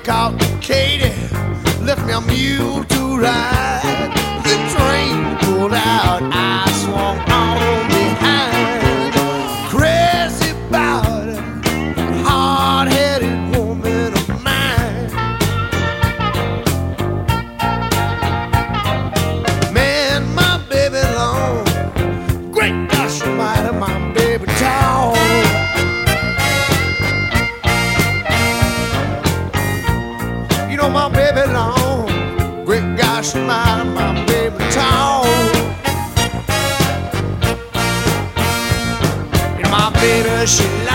called Katie left me a mule to ride. The train pulled out, I swung on behind. Crazy about it, hard-headed woman of mine. Man, my baby long, great gosh almighty, my baby tall. You know my baby long, great gosh almighty, my baby tall. And my baby, she